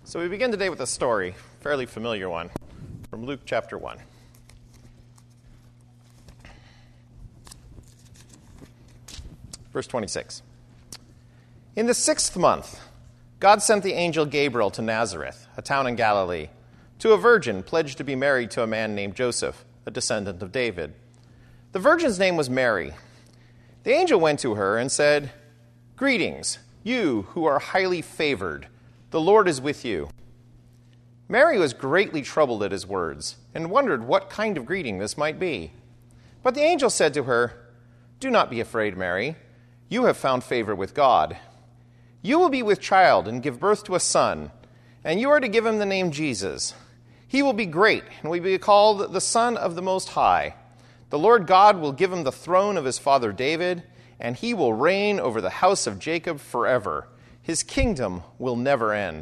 So we begin today with a story, a fairly familiar one, from Luke chapter 1. Verse 26. In the 6th month, God sent the angel Gabriel to Nazareth, a town in Galilee, to a virgin pledged to be married to a man named Joseph, a descendant of David. The virgin's name was Mary. The angel went to her and said, "Greetings, you who are highly favored. The Lord is with you." Mary was greatly troubled at his words and wondered what kind of greeting this might be. But the angel said to her, "Do not be afraid, Mary. You have found favor with God. You will be with child and give birth to a son, and you are to give him the name Jesus. He will be great and will be called the Son of the Most High. The Lord God will give him the throne of his father David, and he will reign over the house of Jacob forever. His kingdom will never end."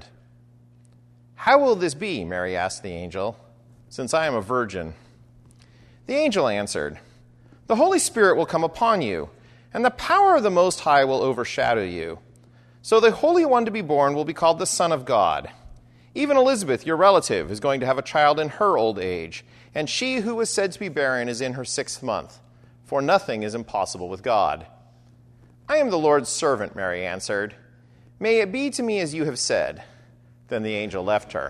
"How will this be?" Mary asked the angel, "since I am a virgin?" The angel answered, "The Holy Spirit will come upon you, and the power of the Most High will overshadow you. So the Holy One to be born will be called the Son of God. Even Elizabeth, your relative, is going to have a child in her old age, and she who was said to be barren is in her 6th month, for nothing is impossible with God." "I am the Lord's servant," Mary answered. "May it be to me as you have said." Then the angel left her.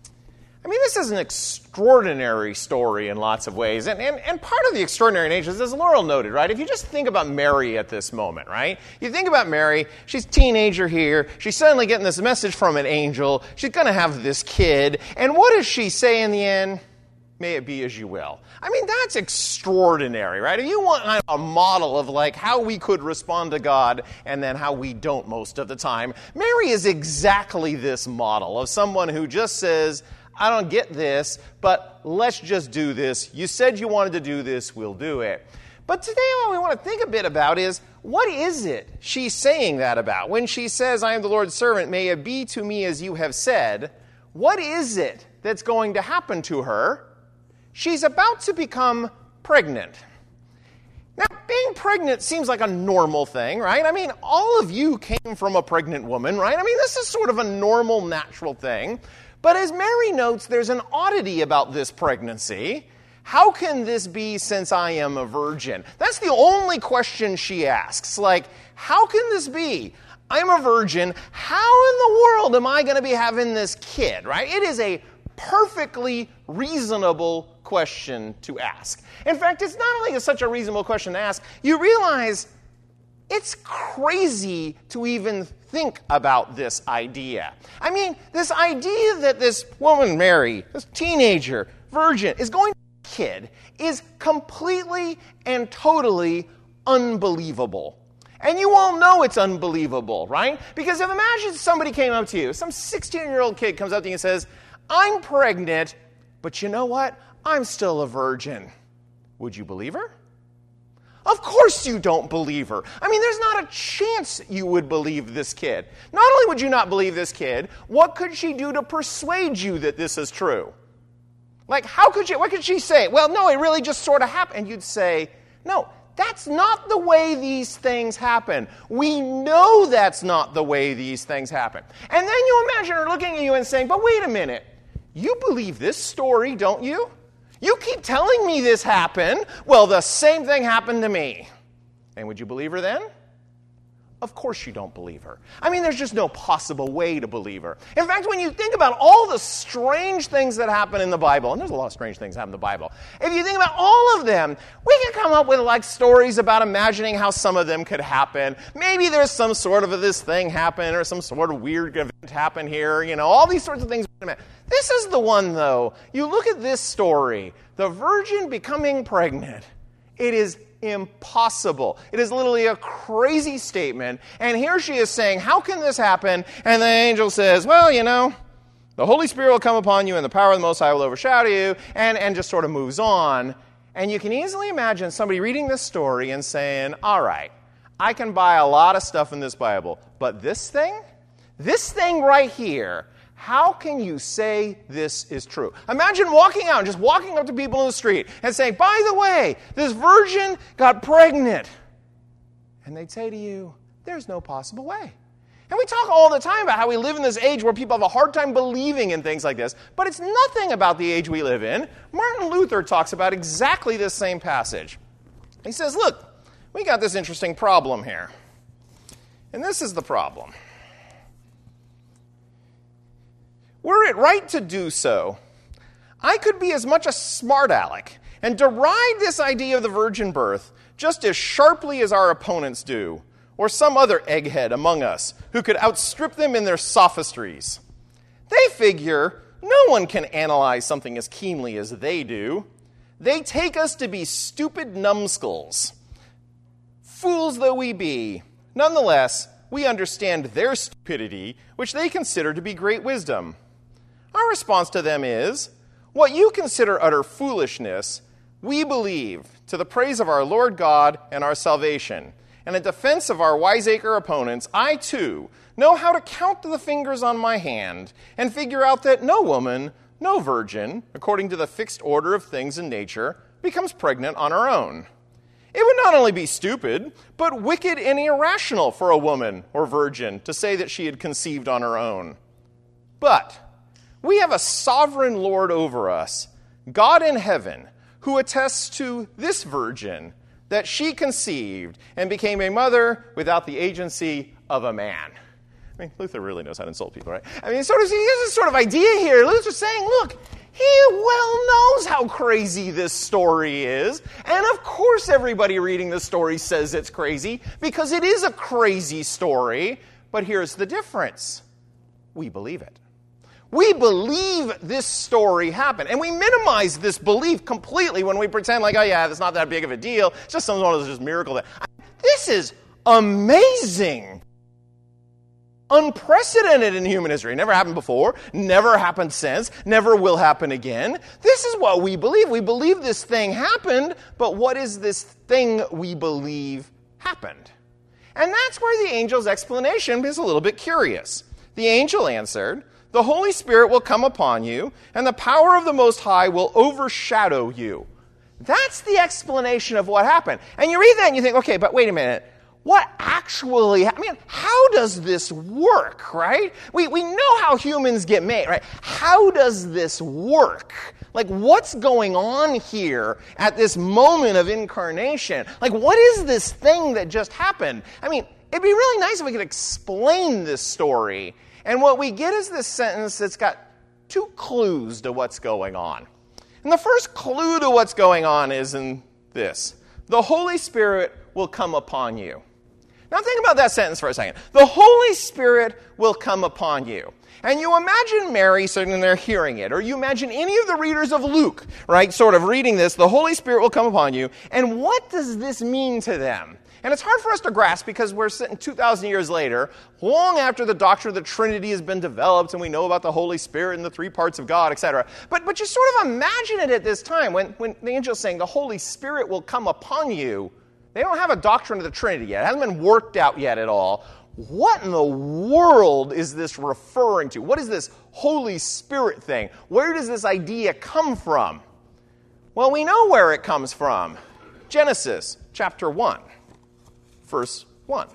I mean, this is an extraordinary story in lots of ways. And part of the extraordinary nature is, as Laurel noted, right? If you just think about Mary at this moment, right? You think about Mary, she's a teenager here. She's suddenly getting this message from an angel. She's going to have this kid. And what does she say in the end? "May it be as you will." I mean, that's extraordinary, right? If you want a model of like how we could respond to God and then how we don't most of the time, Mary is exactly this model of someone who just says, "I don't get this, but let's just do this. You said you wanted to do this, we'll do it." But today what we want to think a bit about is, what is it she's saying that about? When she says, "I am the Lord's servant, may it be to me as you have said," what is it that's going to happen to her? She's about to become pregnant. Now, being pregnant seems like a normal thing, right? I mean, all of you came from a pregnant woman, right? I mean, this is sort of a normal, natural thing. But as Mary notes, there's an oddity about this pregnancy. How can this be since I am a virgin? That's the only question she asks. Like, how can this be? I'm a virgin. How in the world am I going to be having this kid, right? It is a perfectly reasonable question to ask. In fact, it's not only such a reasonable question to ask, you realize it's crazy to even think about this idea. I mean, this idea that this woman, Mary, this teenager, virgin, is going to have a kid is completely and totally unbelievable. And you all know it's unbelievable, right? Because if imagine somebody came up to you, some 16-year-old kid comes up to you and says, "I'm pregnant, but you know what? I'm still a virgin." Would you believe her? Of course you don't believe her. I mean, there's not a chance you would believe this kid. Not only would you not believe this kid, what could she do to persuade you that this is true? Like, what could she say? "Well, no, it really just sort of happened." And you'd say, "No, that's not the way these things happen. We know that's not the way these things happen." And then you imagine her looking at you and saying, "But wait a minute, you believe this story, don't you? You keep telling me this happened. Well, the same thing happened to me." And would you believe her then? Of course you don't believe her. I mean, there's just no possible way to believe her. In fact, when you think about all the strange things that happen in the Bible, and there's a lot of strange things that happen in the Bible, if you think about all of them, we can come up with like stories about imagining how some of them could happen. Maybe there's some sort of this thing happen or some sort of weird event happen here, all these sorts of things. This is the one, though. You look at this story, the virgin becoming pregnant. It is impossible. It is literally a crazy statement. And here she is saying, "How can this happen?" And the angel says, "Well, the Holy Spirit will come upon you and the power of the Most High will overshadow you," and just sort of moves on. And you can easily imagine somebody reading this story and saying, "All right, I can buy a lot of stuff in this Bible, but this thing right here, how can you say this is true?" Imagine walking out and just walking up to people in the street and saying, "By the way, this virgin got pregnant." And they'd say to you, "There's no possible way. And we talk all the time about how we live in this age where people have a hard time believing in things like this, but it's nothing about the age we live in. Martin Luther talks about exactly this same passage. He says, look, we got this interesting problem here. And this is the problem. Were it right to do so, I could be as much a smart aleck and deride this idea of the virgin birth just as sharply as our opponents do, or some other egghead among us who could outstrip them in their sophistries. They figure no one can analyze something as keenly as they do. They take us to be stupid numbskulls. Fools though we be, nonetheless, we understand their stupidity, which they consider to be great wisdom. Our response to them is, what you consider utter foolishness, we believe, to the praise of our Lord God and our salvation. And in defense of our wiseacre opponents, I, too, know how to count the fingers on my hand and figure out that no woman, no virgin, according to the fixed order of things in nature, becomes pregnant on her own. It would not only be stupid, but wicked and irrational for a woman or virgin to say that she had conceived on her own. But we have a sovereign Lord over us, God in heaven, who attests to this virgin that she conceived and became a mother without the agency of a man. I mean, Luther really knows how to insult people, right? I mean, he has this sort of idea here. Luther's saying, look, he well knows how crazy this story is. And of course everybody reading the story says it's crazy, because it is a crazy story. But here's the difference. We believe it. We believe this story happened. And we minimize this belief completely when we pretend like, oh yeah, it's not that big of a deal. It's just some one of those just miracle. This is amazing. Unprecedented in human history. Never happened before. Never happened since. Never will happen again. This is what we believe. We believe this thing happened, but what is this thing we believe happened? And that's where the angel's explanation is a little bit curious. The angel answered, the Holy Spirit will come upon you, and the power of the Most High will overshadow you. That's the explanation of what happened. And you read that and you think, okay, but wait a minute. What actually, how does this work, right? We know how humans get made, right? How does this work? Like, what's going on here at this moment of incarnation? Like, what is this thing that just happened? I mean, it'd be really nice if we could explain this story. And what we get is this sentence that's got two clues to what's going on. And the first clue to what's going on is in this. The Holy Spirit will come upon you. Now think about that sentence for a second. The Holy Spirit will come upon you. And you imagine Mary sitting there hearing it, or you imagine any of the readers of Luke, right, sort of reading this, the Holy Spirit will come upon you. And what does this mean to them? And it's hard for us to grasp because we're sitting 2,000 years later, long after the doctrine of the Trinity has been developed and we know about the Holy Spirit and the three parts of God, etc. But you sort of imagine it at this time when the angel's saying the Holy Spirit will come upon you. They don't have a doctrine of the Trinity yet. It hasn't been worked out yet at all. What in the world is this referring to? What is this Holy Spirit thing? Where does this idea come from? Well, we know where it comes from. Genesis chapter 1. Verse 1.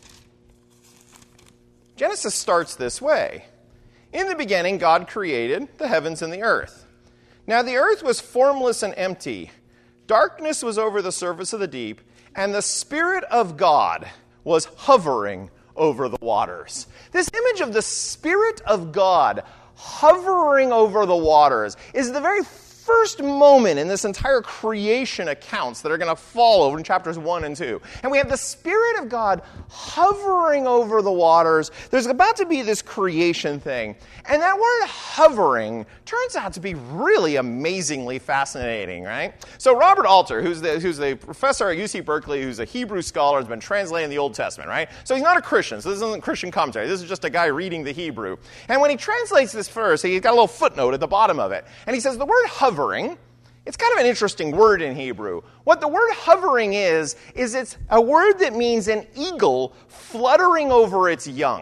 Genesis starts this way. In the beginning, God created the heavens and the earth. Now the earth was formless and empty. Darkness was over the surface of the deep, and the Spirit of God was hovering over the waters. This image of the Spirit of God hovering over the waters is the very first moment in this entire creation accounts that are going to follow in chapters 1 and 2. And we have the Spirit of God hovering over the waters. There's about to be this creation thing. And that word hovering turns out to be really amazingly fascinating, right? So Robert Alter, who's the professor at UC Berkeley, who's a Hebrew scholar, has been translating the Old Testament, right? So he's not a Christian, so this isn't Christian commentary. This is just a guy reading the Hebrew. And when he translates this verse, he's got a little footnote at the bottom of it. And he says the word hovering, it's kind of an interesting word in Hebrew. What the word hovering is it's a word that means an eagle fluttering over its young.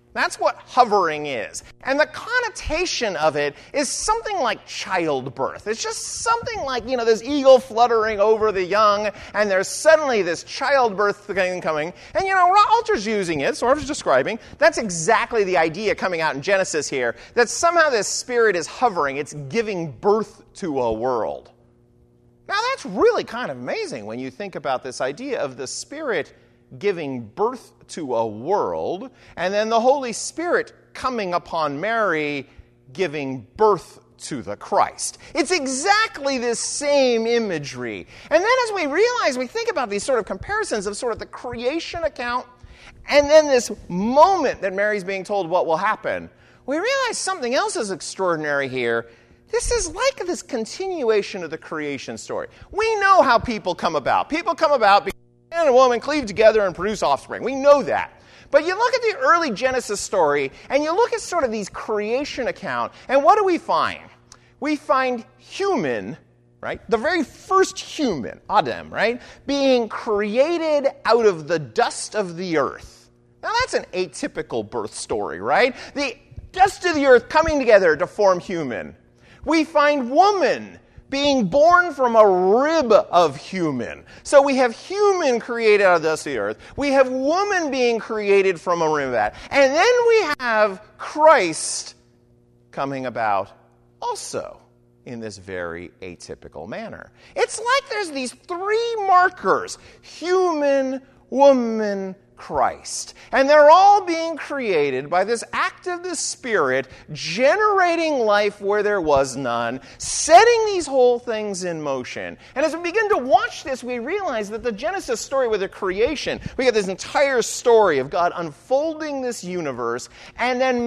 That's what hovering is. And the connotation of it is something like childbirth. It's just something like, this eagle fluttering over the young, and there's suddenly this childbirth thing coming. And, Alter's using it, sort of describing. That's exactly the idea coming out in Genesis here, that somehow this Spirit is hovering. It's giving birth to a world. Now, that's really kind of amazing when you think about this idea of the Spirit giving birth to a world, and then the Holy Spirit coming upon Mary, giving birth to the Christ. It's exactly this same imagery. And then as we think about these sort of comparisons of sort of the creation account, and then this moment that Mary's being told what will happen, we realize something else is extraordinary here. This is like this continuation of the creation story. We know how people come about. People come about because man and woman cleave together and produce offspring. We know that. But you look at the early Genesis story, and you look at sort of these creation account, and what do we find? We find human, right? The very first human, Adam, right? Being created out of the dust of the earth. Now that's an atypical birth story, right? The dust of the earth coming together to form human. We find woman being born from a rib of human. So we have human created out of the dust of the earth. We have woman being created from a rib of that. And then we have Christ coming about also in this very atypical manner. It's like there's these three markers: human, woman, Christ. And they're all being created by this act of the Spirit, generating life where there was none, setting these whole things in motion. And as we begin to watch this, we realize that the Genesis story with the creation, we get this entire story of God unfolding this universe, and then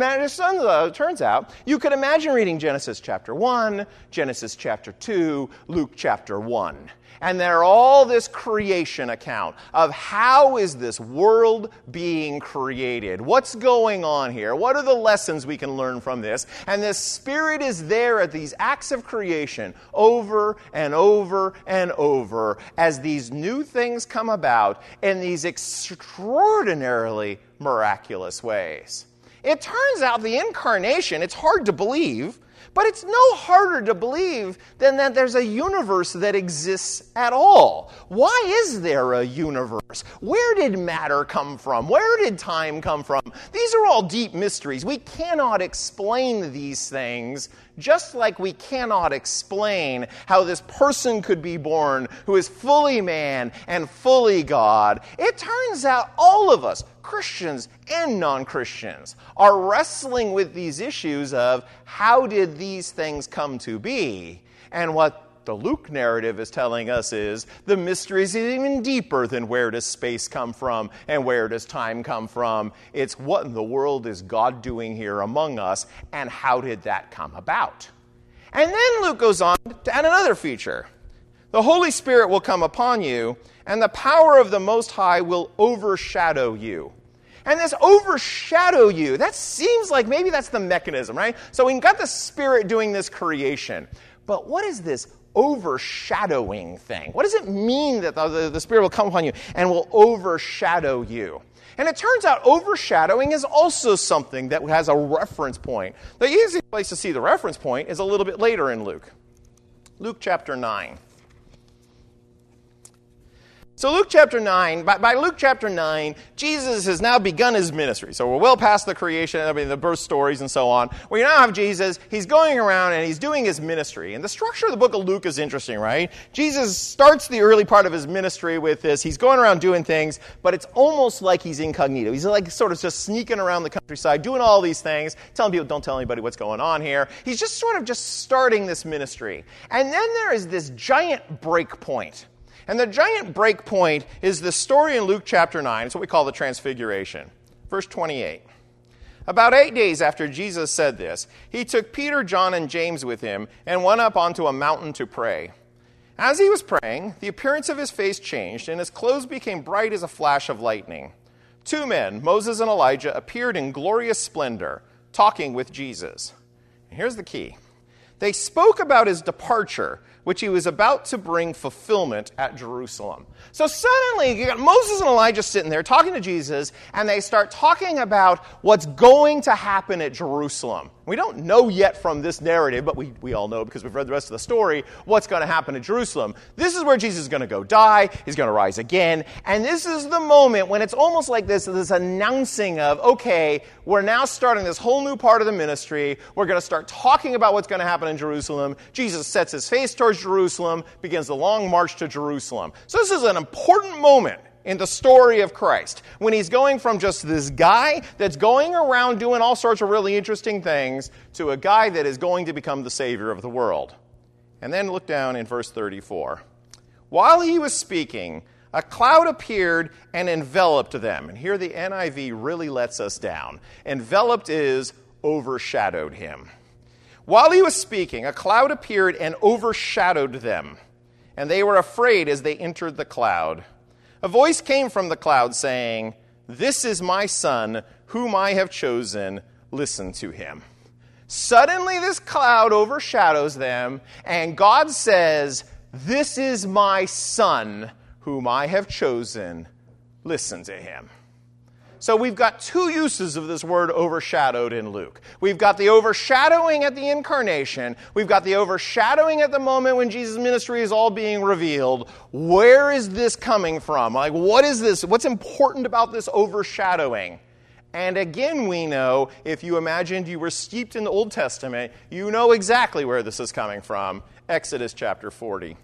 it turns out, you could imagine reading Genesis chapter 1, Genesis chapter 2, Luke chapter 1. And they're all this creation account of how is this world being created? What's going on here? What are the lessons we can learn from this? And the Spirit is there at these acts of creation over and over and over as these new things come about in these extraordinarily miraculous ways. It turns out the incarnation, it's hard to believe, but it's no harder to believe than that there's a universe that exists at all. Why is there a universe? Where did matter come from? Where did time come from? These are all deep mysteries. We cannot explain these things, just like we cannot explain how this person could be born who is fully man and fully God. It turns out all of us, Christians and non-Christians, are wrestling with these issues of how did these things come to be? And what the Luke narrative is telling us is the mystery is even deeper than where does space come from and where does time come from. It's what in the world is God doing here among us, and how did that come about? And then Luke goes on to add another feature. The Holy Spirit will come upon you, and the power of the Most High will overshadow you. And this overshadow you, that seems like maybe that's the mechanism, right? So we've got the Spirit doing this creation. But what is this overshadowing thing? What does it mean that the Spirit will come upon you and will overshadow you? And it turns out overshadowing is also something that has a reference point. The easiest place to see the reference point is a little bit later in Luke. Luke chapter 9. So Luke chapter 9, by Luke chapter 9, Jesus has now begun his ministry. So we're well past the creation, the birth stories and so on. We now have Jesus. He's going around and he's doing his ministry. And the structure of the book of Luke is interesting, right? Jesus starts the early part of his ministry with this. He's going around doing things, but it's almost like he's incognito. He's like sort of just sneaking around the countryside, doing all these things, telling people, don't tell anybody what's going on here. He's just sort of just starting this ministry. And then there is this giant break point. And the giant break point is the story in Luke chapter 9. It's what we call the Transfiguration. Verse 28. About 8 days after Jesus said this, he took Peter, John, and James with him and went up onto a mountain to pray. As he was praying, the appearance of his face changed, and his clothes became bright as a flash of lightning. 2 men, Moses and Elijah, appeared in glorious splendor, talking with Jesus. And here's the key. They spoke about his departure, which he was about to bring fulfillment at Jerusalem. So suddenly, you got Moses and Elijah sitting there talking to Jesus, and they start talking about what's going to happen at Jerusalem. We don't know yet from this narrative, but we all know because we've read the rest of the story, what's going to happen at Jerusalem. This is where Jesus is going to go die, he's going to rise again, and this is the moment when it's almost like this announcing of, okay, we're now starting this whole new part of the ministry, we're going to start talking about what's going to happen in Jerusalem. Jesus sets his face towards Jerusalem, begins the long march to Jerusalem. So this is an important moment in the story of Christ, when he's going from just this guy that's going around doing all sorts of really interesting things to a guy that is going to become the Savior of the world. And then look down in verse 34. While he was speaking, a cloud appeared and enveloped them. And here the NIV really lets us down. Enveloped is overshadowed him. While he was speaking, a cloud appeared and overshadowed them, and they were afraid as they entered the cloud. A voice came from the cloud saying, "This is my son, whom I have chosen. Listen to him." Suddenly this cloud overshadows them, and God says, "This is my son, whom I have chosen. Listen to him." So we've got two uses of this word overshadowed in Luke. We've got the overshadowing at the incarnation. We've got the overshadowing at the moment when Jesus' ministry is all being revealed. Where is this coming from? Like, what is this? What's important about this overshadowing? And again, we know, if you imagined you were steeped in the Old Testament, you know exactly where this is coming from. Exodus chapter 40.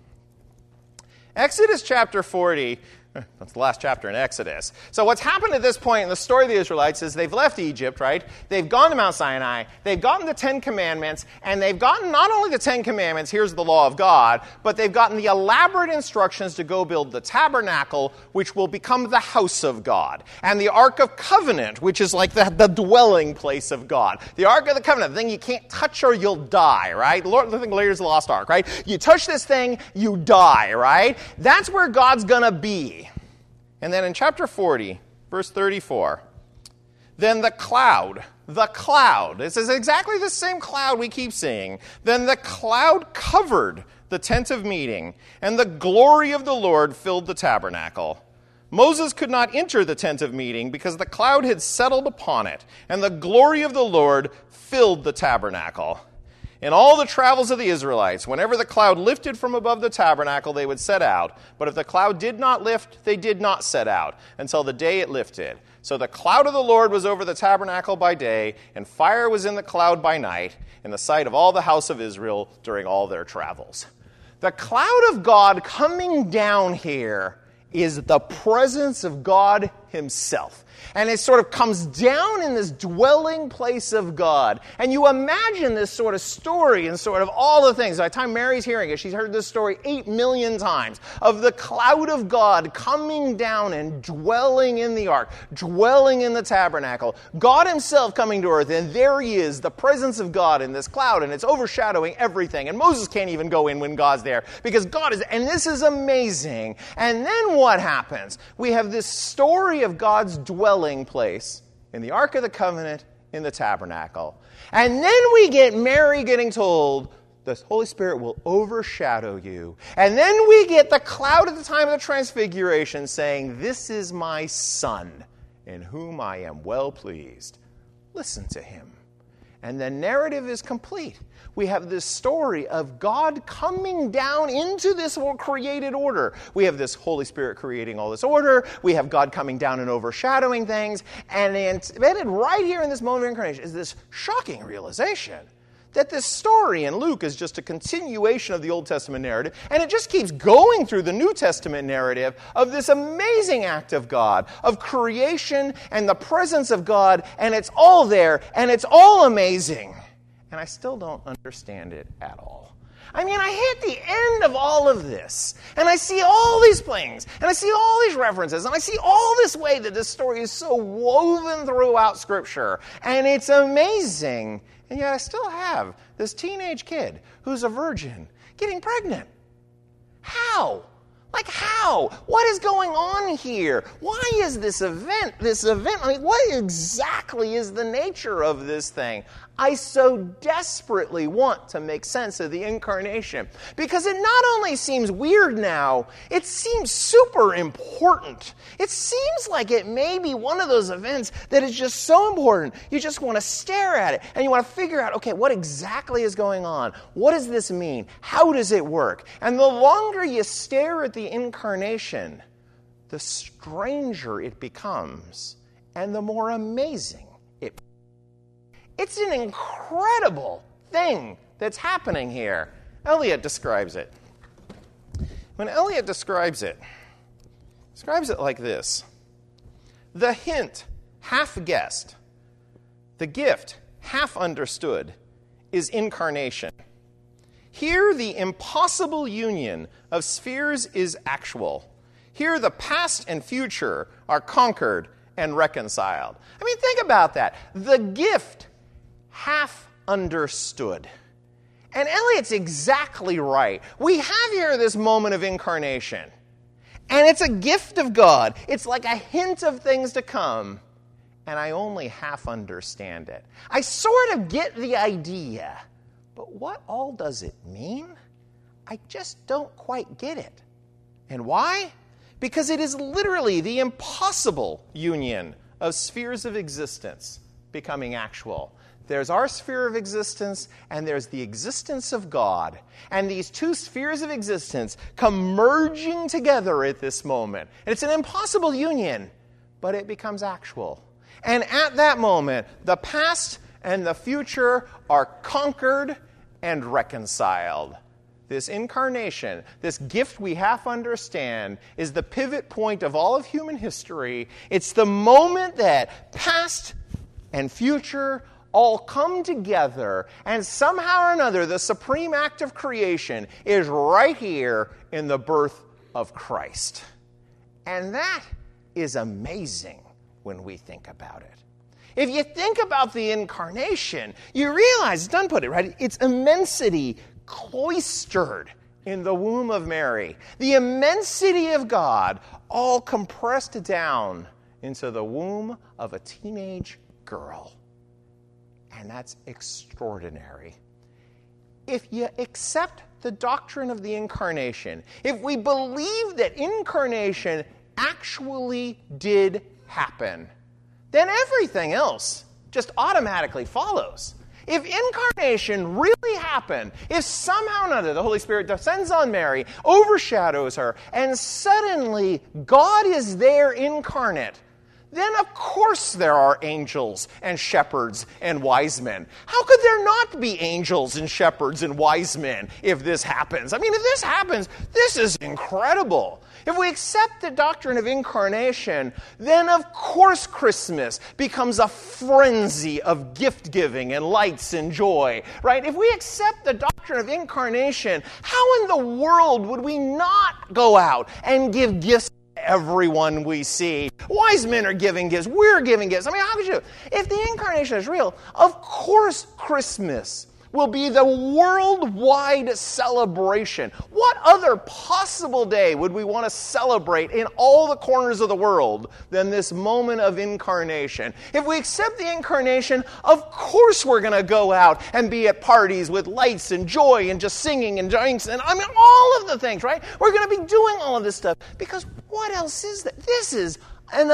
Exodus chapter 40, that's the last chapter in Exodus. So what's happened at this point in the story of the Israelites is they've left Egypt, right? They've gone to Mount Sinai, they've gotten the 10 Commandments, and they've gotten not only the 10 Commandments, here's the law of God, but they've gotten the elaborate instructions to go build the tabernacle, which will become the house of God, and the Ark of Covenant, which is like the dwelling place of God. The Ark of the Covenant, the thing you can't touch or you'll die, right? The thing later is the lost Ark, right? You touch this thing, you die, right? That's where God's going to be. And then in chapter 40, verse 34, then the cloud, this is exactly the same cloud we keep seeing. Then the cloud covered the tent of meeting, and the glory of the Lord filled the tabernacle. Moses could not enter the tent of meeting because the cloud had settled upon it, and the glory of the Lord filled the tabernacle. In all the travels of the Israelites, whenever the cloud lifted from above the tabernacle, they would set out. But if the cloud did not lift, they did not set out until the day it lifted. So the cloud of the Lord was over the tabernacle by day, and fire was in the cloud by night, in the sight of all the house of Israel during all their travels. The cloud of God coming down here is the presence of God himself. And it sort of comes down in this dwelling place of God. And you imagine this sort of story and sort of all the things. By the time Mary's hearing it, she's heard this story 8 million times of the cloud of God coming down and dwelling in the ark, dwelling in the tabernacle. God himself coming to earth, and there he is, the presence of God in this cloud, and it's overshadowing everything. And Moses can't even go in when God's there because God is, and this is amazing. And then what happens? We have this story of God's dwelling place in the Ark of the Covenant in the tabernacle. And then we get Mary getting told, the Holy Spirit will overshadow you. And then we get the cloud at the time of the Transfiguration saying, "This is my Son, in whom I am well pleased. Listen to him." And the narrative is complete. We have this story of God coming down into this created order. We have this Holy Spirit creating all this order. We have God coming down and overshadowing things. And embedded right here in this moment of incarnation is this shocking realization that this story in Luke is just a continuation of the Old Testament narrative, and it just keeps going through the New Testament narrative of this amazing act of God, of creation and the presence of God, and it's all there, and it's all amazing. And I still don't understand it at all. I mean, I hit the end of all of this, and I see all these things, and I see all these references, and I see all this way that this story is so woven throughout Scripture, and it's amazing. And yet I still have this teenage kid who's a virgin getting pregnant. How? Like how? What is going on here? Why is this event? I mean, what exactly is the nature of this thing? I so desperately want to make sense of the incarnation because it not only seems weird now, it seems super important. It seems like it may be one of those events that is just so important. You just want to stare at it and you want to figure out, okay, what exactly is going on? What does this mean? How does it work? And the longer you stare at the incarnation, the stranger it becomes and the more amazing it becomes. It's an incredible thing that's happening here. Eliot describes it. When Eliot describes it like this: the hint, half guessed, the gift, half understood, is incarnation. Here the impossible union of spheres is actual. Here the past and future are conquered and reconciled. I mean, think about that. The gift, half understood. And Eliot's exactly right. We have here this moment of incarnation. And it's a gift of God. It's like a hint of things to come. And I only half understand it. I sort of get the idea. But what all does it mean? I just don't quite get it. And why? Because it is literally the impossible union of spheres of existence becoming actual. There's our sphere of existence, and there's the existence of God. And these two spheres of existence come merging together at this moment. And it's an impossible union, but it becomes actual. And at that moment, the past and the future are conquered and reconciled. This incarnation, this gift we half understand, is the pivot point of all of human history. It's the moment that past and future all come together, and somehow or another, the supreme act of creation is right here in the birth of Christ. And that is amazing when we think about it. If you think about the incarnation, you realize, Dunn put it right, it's immensity cloistered in the womb of Mary. The immensity of God all compressed down into the womb of a teenage girl. And that's extraordinary. If you accept the doctrine of the incarnation, if we believe that incarnation actually did happen, then everything else just automatically follows. If incarnation really happened, if somehow or another the Holy Spirit descends on Mary, overshadows her, and suddenly God is there incarnate, then of course there are angels and shepherds and wise men. How could there not be angels and shepherds and wise men if this happens? I mean, if this happens, this is incredible. If we accept the doctrine of incarnation, then of course Christmas becomes a frenzy of gift-giving and lights and joy, right? If we accept the doctrine of incarnation, how in the world would we not go out and give gifts to everyone we see? Wise men are giving gifts. We're giving gifts. I mean, how could you? If the incarnation is real, of course Christmas will be the worldwide celebration. What other possible day would we want to celebrate in all the corners of the world than this moment of incarnation? If we accept the incarnation, of course we're going to go out and be at parties with lights and joy and just singing and drinks and I mean all of the things, right? We're going to be doing all of this stuff because what else is that? This is an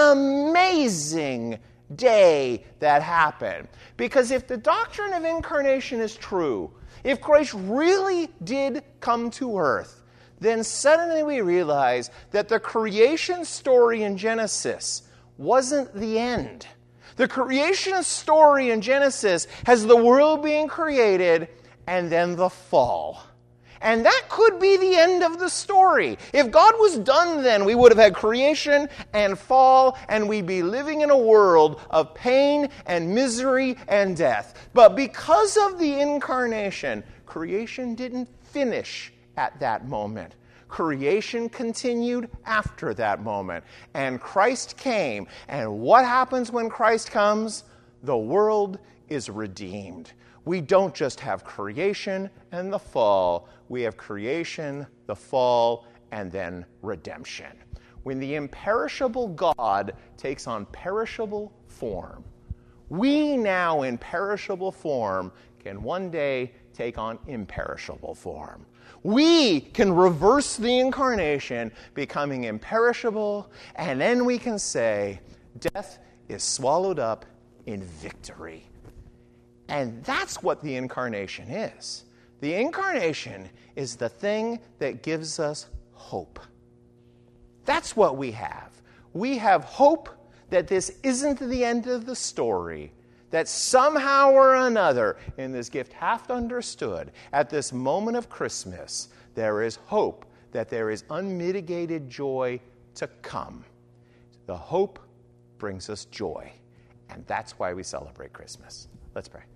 amazing day that happened. Because if the doctrine of incarnation is true, if Christ really did come to earth, then suddenly we realize that the creation story in Genesis wasn't the end. The creation story in Genesis has the world being created and then the fall. And that could be the end of the story. If God was done then, we would have had creation and fall, and we'd be living in a world of pain and misery and death. But because of the incarnation, creation didn't finish at that moment. Creation continued after that moment. And Christ came. And what happens when Christ comes? The world is redeemed. We don't just have creation and the fall. We have creation, the fall, and then redemption. When the imperishable God takes on perishable form, we now in perishable form can one day take on imperishable form. We can reverse the incarnation, becoming imperishable, and then we can say, death is swallowed up in victory. And that's what the incarnation is. The incarnation is the thing that gives us hope. That's what we have. We have hope that this isn't the end of the story, that somehow or another, in this gift half understood, at this moment of Christmas, there is hope, that there is unmitigated joy to come. The hope brings us joy, and that's why we celebrate Christmas. Let's pray.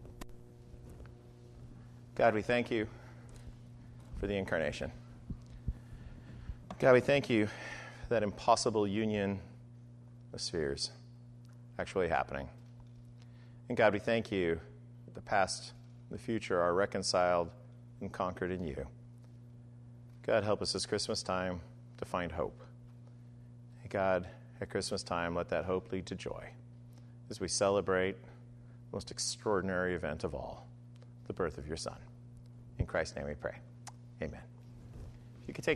God, we thank you for the incarnation. God, we thank you for that impossible union of spheres actually happening. And God, we thank you that the past and the future are reconciled and conquered in you. God, help us this Christmas time to find hope. And God, at Christmas time, let that hope lead to joy as we celebrate the most extraordinary event of all, the birth of your Son. In Christ's name we pray. Amen. You can take